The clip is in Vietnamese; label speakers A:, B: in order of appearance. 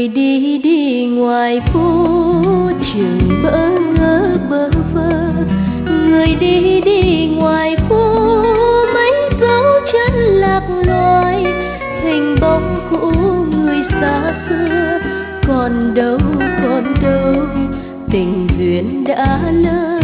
A: Người đi đi ngoài phố chừng bỡ ngỡ bơ vơ, người đi đi ngoài phố mấy dấu chân lạc loài, hình bóng cũ người xa xưa còn đâu tình duyên đã lỡ